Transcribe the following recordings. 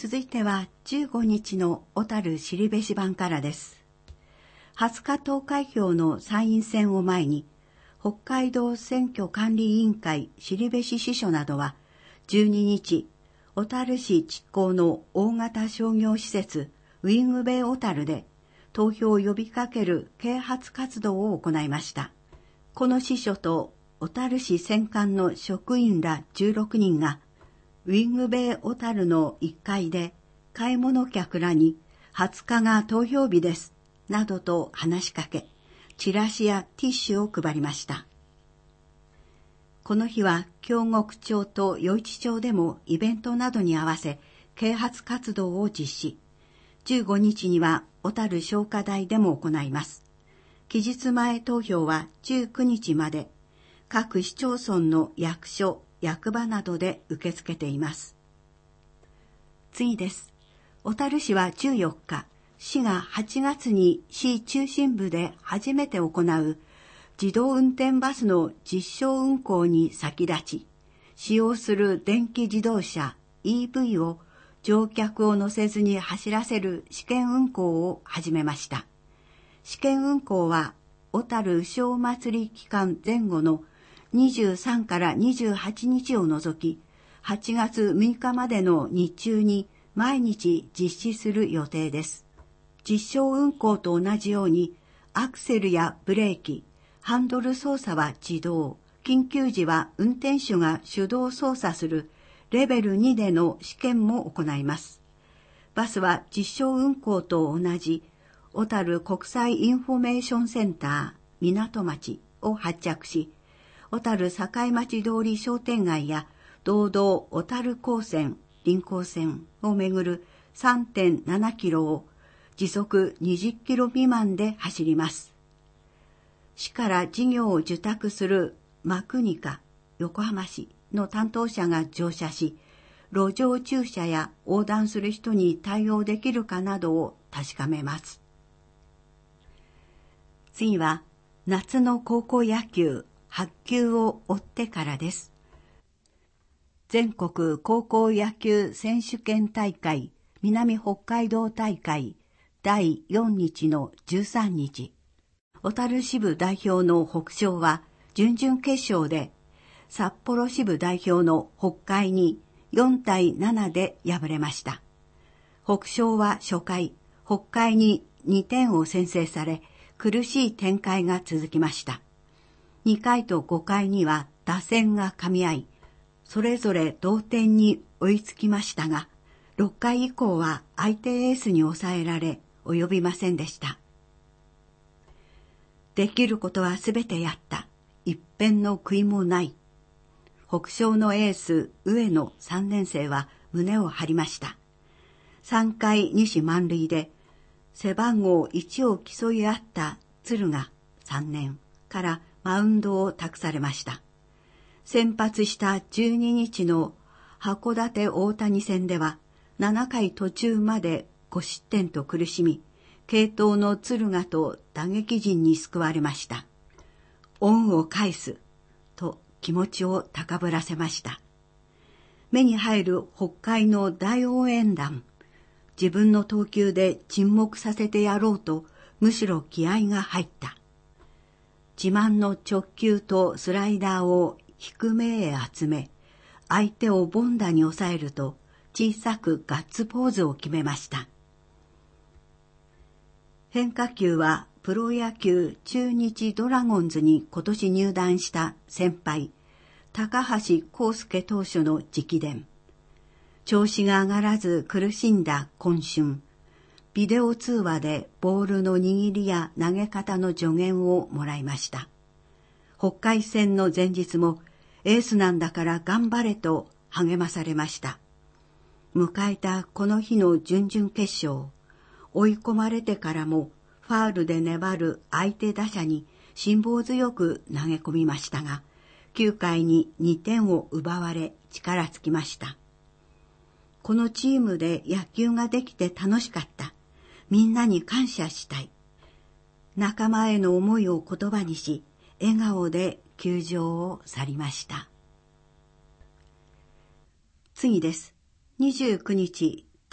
続いては15日の小樽後版からです。20日投開票の参院選を前に、北海道選挙管理委員会後支所などは12日、小樽市築港の大型商業施設ウィングベイ小樽で投票を呼びかける啓発活動を行いました。この支所と小樽市選管の職員ら16人がウィングベイ小樽の1階で買い物客らに20日が投票日ですなどと話しかけ、チラシやティッシュを配りました。この日は京極町と余市町でもイベントなどに合わせ啓発活動を実施。15日には小樽商科大でも行います。期日前投票は19日まで各市町村の役所、役場などで受け付けています。次です。小樽市は14日、市が8月に市中心部で初めて行う自動運転バスの実証運行に先立ち、使用する電気自動車 EV を乗客を乗せずに走らせる試験運行を始めました。試験運行は小樽小祭り期間前後の23から28日を除き、8月6日までの日中に毎日実施する予定です。実証運行と同じように、アクセルやブレーキ、ハンドル操作は自動、緊急時は運転手が手動操作するレベル2での試験も行います。バスは実証運行と同じ小樽国際インフォメーションセンター港町を発着し、小樽境町通り商店街や道道小樽高専臨港線をめぐる 3.7 キロを時速20キロ未満で走ります。市から事業を受託するマクニカ横浜市の担当者が乗車し、路上駐車や横断する人に対応できるかなどを確かめます。次は夏の高校野球8球を追ってからです。全国高校野球選手権大会南北海道大会第4日の13日、小樽支部代表の北昇は準々決勝で札幌支部代表の北海に4対7で敗れました。北昇は初回、北海に2点を先制され、苦しい展開が続きました。2回と5回には打線が噛み合い、それぞれ同点に追いつきましたが、6回以降は相手エースに抑えられ、及びませんでした。できることはすべてやった。一片の悔いもない。北昇のエース、上野3年生は胸を張りました。3回2死満塁で、背番号1を競い合った敦賀3年からマウンドを託されました。先発した12日の函館大谷戦では、7回途中まで5失点と苦しみ、継投の敦賀と打撃陣に救われました。恩を返すと気持ちを高ぶらせました。目に入る北海の大応援団。自分の投球で沈黙させてやろうと、むしろ気合が入った。自慢の直球とスライダーを低めへ集め、相手を凡打に抑えると、小さくガッツポーズを決めました。変化球はプロ野球中日ドラゴンズに今年入団した先輩、高橋康介投手の直伝。調子が上がらず苦しんだ今春、ビデオ通話でボールの握りや投げ方の助言をもらいました。北海戦の前日もエースなんだから頑張れと励まされました。迎えたこの日の準々決勝、追い込まれてからもファールで粘る相手打者に辛抱強く投げ込みましたが、9回に2点を奪われ力尽きました。このチームで野球ができて楽しかった。みんなに感謝したい。仲間への思いを言葉にし、笑顔で球場を去りました。次です。29日、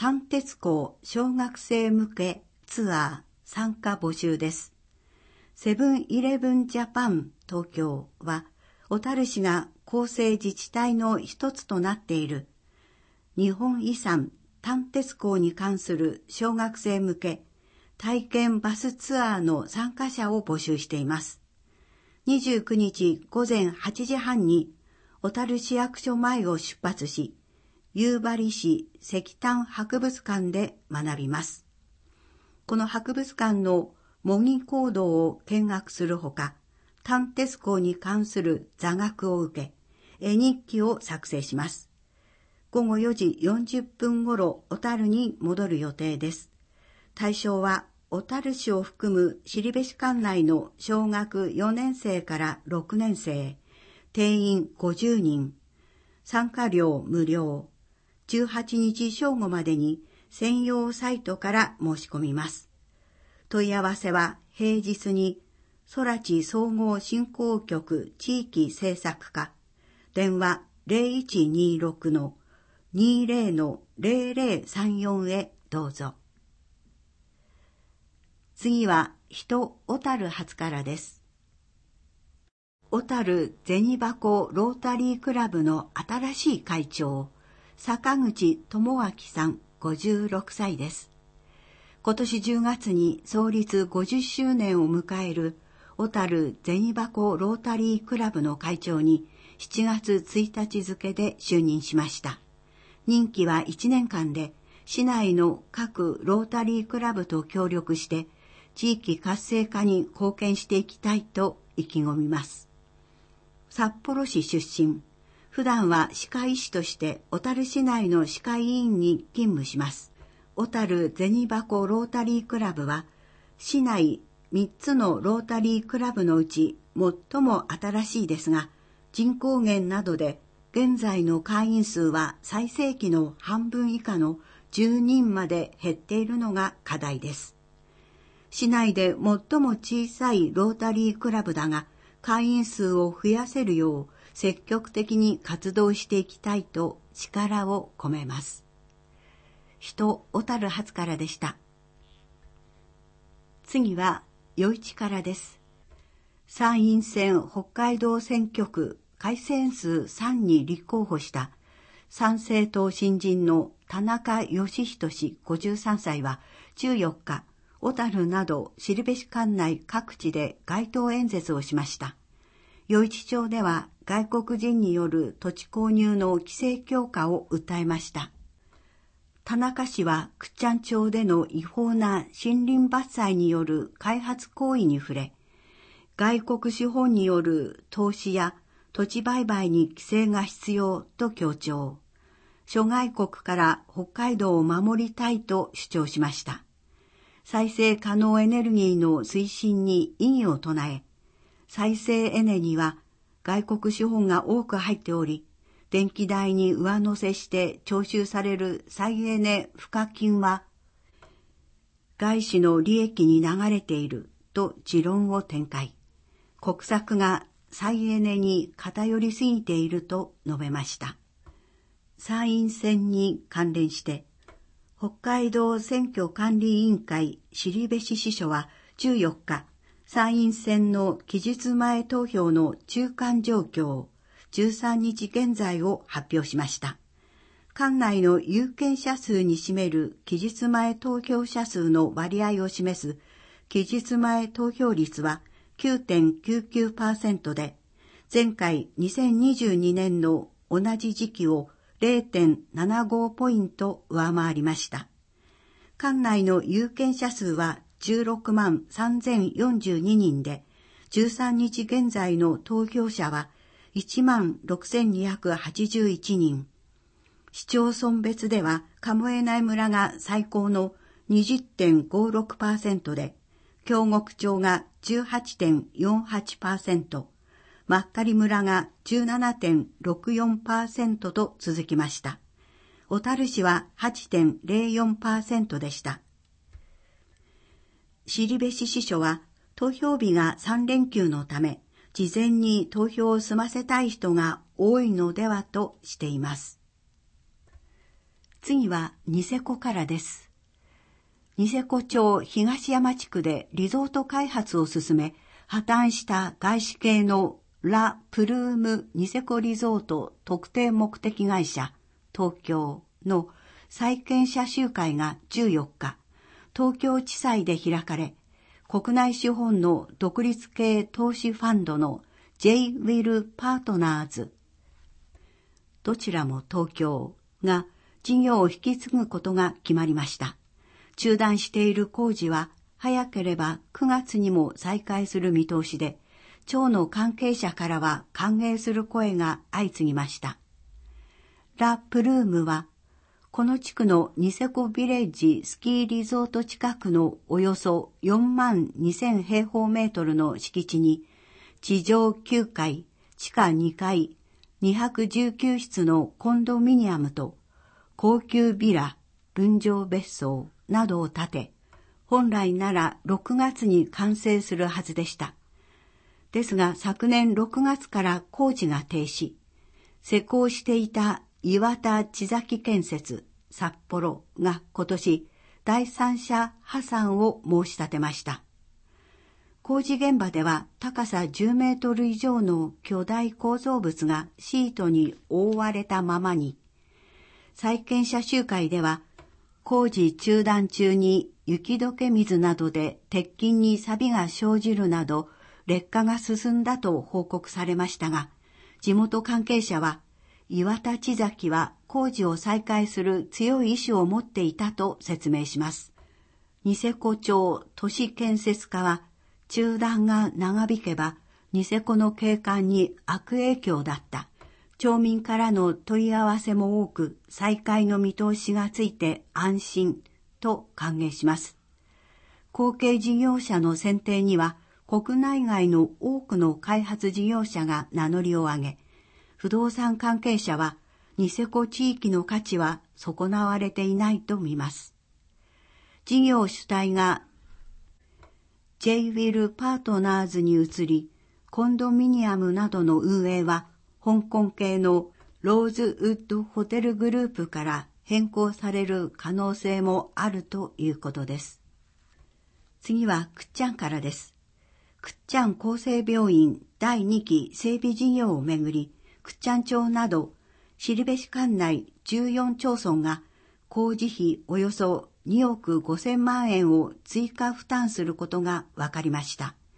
丹鉄校小学生向けツアー参加募集です。セブンイレブンジャパン東京は、小樽市が構成自治体の一つとなっている日本遺産丹鉄校に関する小学生向け体験バスツアーの参加者を募集しています。29日午前8時半に小樽市役所前を出発し、夕張市石炭博物館で学びます。この博物館の模擬講堂を見学するほか、丹鉄校に関する座学を受け、絵日記を作成します。午後4時40分ごろ小樽に戻る予定です。対象は小樽市を含む後志管内の小学4年生から6年生、定員50人、参加料無料、18日正午までに専用サイトから申し込みます。問い合わせは平日に空知総合振興局地域政策課、電話 0126-20-0034 へどうぞ。次は小樽初からです。小樽銭箱ロータリークラブの新しい会長、坂口智明さん56歳です。今年10月に創立50周年を迎える小樽銭箱ロータリークラブの会長に7月1日付で就任しました。任期は1年間で、市内の各ロータリークラブと協力して地域活性化に貢献していきたいと意気込みます。札幌市出身、普段は歯科医師として小樽市内の歯科医院に勤務します。小樽銭箱ロータリークラブは、市内3つのロータリークラブのうち最も新しいですが、人口減などで現在の会員数は最盛期の半分以下の10人まで減っているのが課題です。市内で最も小さいロータリークラブだが、会員数を増やせるよう積極的に活動していきたいと力を込めます。小樽初からでした。次は余市からです。参院選北海道選挙区改選数3に立候補した参政党新人の田中義人氏53歳は14日、小樽など後志管内各地で街頭演説をしました。余市町では外国人による土地購入の規制強化を訴えました。田中氏は倶知安町での違法な森林伐採による開発行為に触れ、外国資本による投資や土地売買に規制が必要と強調。諸外国から北海道を守りたいと主張しました。再生可能エネルギーの推進に異議を唱え、再生エネには外国資本が多く入っており、電気代に上乗せして徴収される再エネ賦課金は外資の利益に流れていると持論を展開。国策が再エネに偏りすぎていると述べました。参院選に関連して、北海道選挙管理委員会後志支所は14日、参院選の期日前投票の中間状況13日現在を発表しました。管内の有権者数に占める期日前投票者数の割合を示す期日前投票率は 9.99% で、前回2022年の同じ時期を 0.75 ポイント上回りました。管内の有権者数は16万3042人で、13日現在の投票者は1万6281人。市町村別では鴨江内村が最高の 20.56% で、京極町が 18.48%、真狩村が 17.64% と続きました。小樽市は 8.04% でした。後志支所は投票日が3連休のため、事前に投票を済ませたい人が多いのではとしています。 次はニセコからです。ニセコ町東山地区でリゾート開発を進め、破綻した外資系のラ・プルームニセコリゾート特定目的会社東京の債権者集会が14日、東京地裁で開かれ、国内資本の独立系投資ファンドの J. ウィル・パートナーズ、どちらも東京が事業を引き継ぐことが決まりました。中断している工事は早ければ9月にも再開する見通しで、町の関係者からは歓迎する声が相次ぎました。ラ・プルームは、この地区のニセコビレッジスキーリゾート近くのおよそ4万2000平方メートルの敷地に、地上9階、地下2階、219室のコンドミニアムと高級ビラ、分譲別荘などを建て、本来なら6月に完成するはずでした。ですが昨年6月から工事が停止、施工していた岩田千崎建設札幌が今年第三者破産を申し立てました。工事現場では高さ10メートル以上の巨大構造物がシートに覆われたままに、債権者集会では工事中断中に雪解け水などで鉄筋に錆が生じるなど劣化が進んだと報告されましたが、地元関係者は岩田千崎は工事を再開する強い意志を持っていたと説明します。ニセコ町都市建設課は、中断が長引けばニセコの景観に悪影響だった。町民からの問い合わせも多く、再開の見通しがついて安心と歓迎します。後継事業者の選定には、国内外の多くの開発事業者が名乗りを上げ、不動産関係者はニセコ地域の価値は損なわれていないと見ます。事業主体が J. ウィル・パートナーズに移り、コンドミニアムなどの運営は香港系のローズウッドホテルグループから変更される可能性もあるということです。次はくっちゃんからです。くっちゃん厚生病院第2期整備事業をめぐり、くっちゃん町など後志管内14町村が工事費およそ2億5000万円を追加負担することが分かりました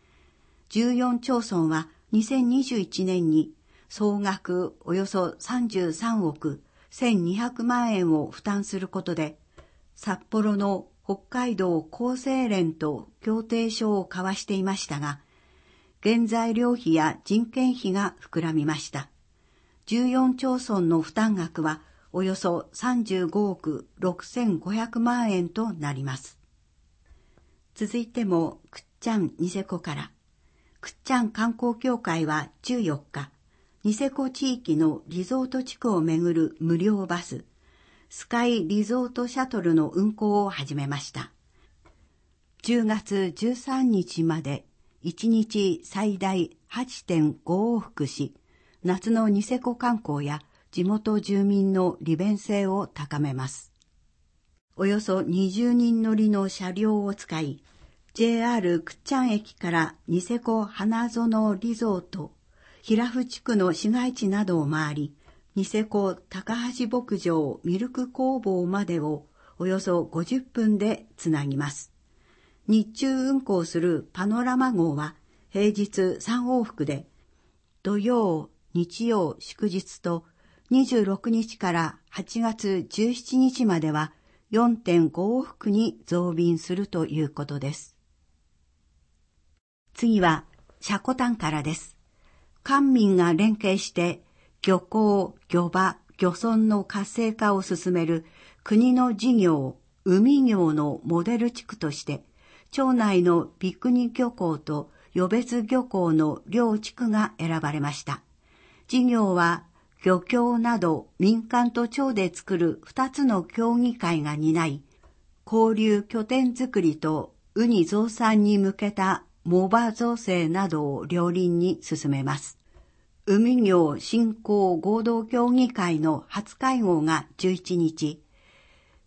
。14町村は2021年に総額およそ33億1200万円を負担することで、札幌の北海道厚生連と協定書を交わしていましたが、原材料費や人件費が膨らみました。14町村の負担額はおよそ35億6500万円となります。続いてもくっちゃんニセコから。くっちゃん観光協会は14日、ニセコ地域のリゾート地区をめぐる無料バス、スカイリゾートシャトルの運行を始めました。10月13日まで1日最大 8.5 往復し、夏のニセコ観光や地元住民の利便性を高めます。およそ20人乗りの車両を使い、JR くっちゃん駅からニセコ花園リゾート、平布地区の市街地などを回り、ニセコ高橋牧場ミルク工房までをおよそ50分でつなぎます。日中運行するパノラマ号は平日3往復で、土曜、日曜、祝日と26日から8月17日までは 4.5 往復に増便するということです。次はシャコタンからです。官民が連携して漁港、漁場、漁村の活性化を進める国の事業、海業のモデル地区として、町内の三国漁港と余別漁港の両地区が選ばれました。事業は漁協など民間と町で作る2つの協議会が担い、交流拠点づくりとウニ増産に向けた藻場造成などを両輪に進めます。海業振興合同協議会の初会合が11日、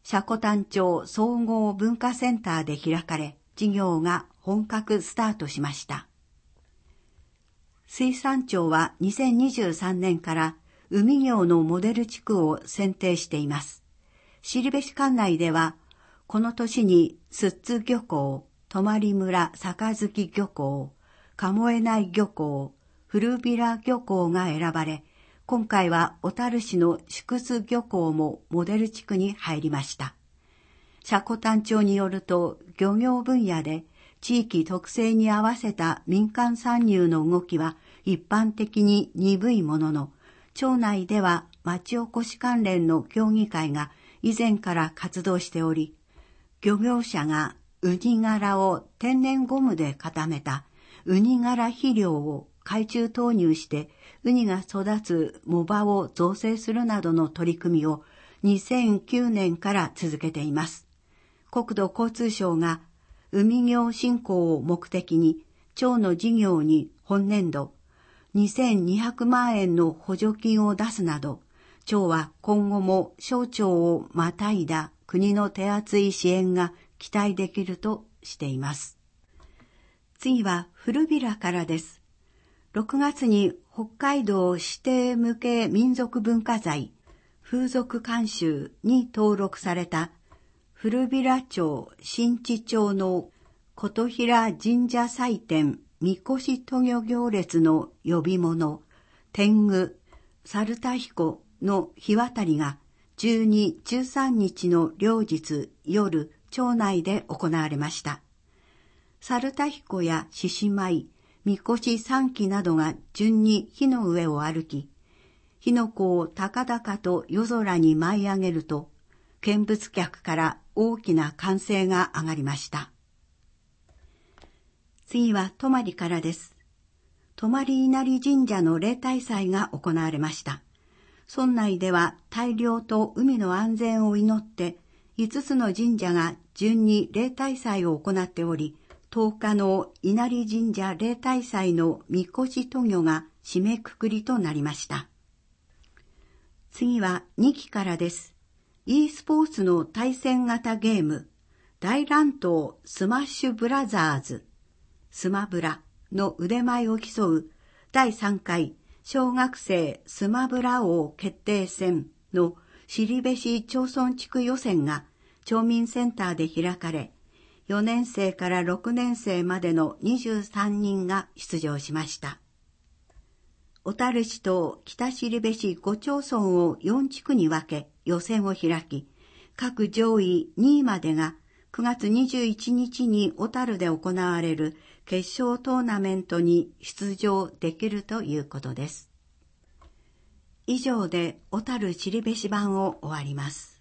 積丹町総合文化センターで開かれ、事業が本格スタートしました。水産庁は2023年から海業のモデル地区を選定しています。後志管内では、この年に寿都漁港、泊村杯漁港、鴨江内漁港、古平漁港が選ばれ、今回は小樽市の縮津漁港もモデル地区に入りました。積丹町によると、漁業分野で地域特性に合わせた民間参入の動きは一般的に鈍いものの、町内では町おこし関連の協議会が以前から活動しており、漁業者がウニ殻を天然ゴムで固めたウニ殻肥料を海中投入してウニが育つ藻場を造成するなどの取り組みを2009年から続けています。国土交通省が海業振興を目的に町の事業に本年度2200万円の補助金を出すなど、町は今後も省庁をまたいだ国の手厚い支援が期待できるとしています。次は古平からです。6月に北海道指定無形民族文化財風俗慣習に登録された古平町新地町の琴平神社祭典みこし渡御行列の呼び物天狗猿田彦の日渡りが12、13日の両日夜町内で行われました。猿田彦や獅子舞、みこし3基などが順に火の上を歩き、火の粉を高々と夜空に舞い上げると、見物客から大きな歓声が上がりました。次は泊からです。泊稲荷神社の例大祭が行われました。村内では大漁と海の安全を祈って、5つの神社が順に例大祭を行っており、10日の稲荷神社例大祭のみこし渡御が締めくくりとなりました。次は2期からです。e スポーツの対戦型ゲーム、大乱闘スマッシュブラザーズ、スマブラの腕前を競う第3回小学生スマブラ王決定戦の後志町村地区予選が町民センターで開かれ、4年生から6年生までの23人が出場しました。小樽市と北後志5町村を4地区に分け予選を開き、各上位2位までが9月21日に小樽で行われる決勝トーナメントに出場できるということです。以上で小樽後志版を終わります。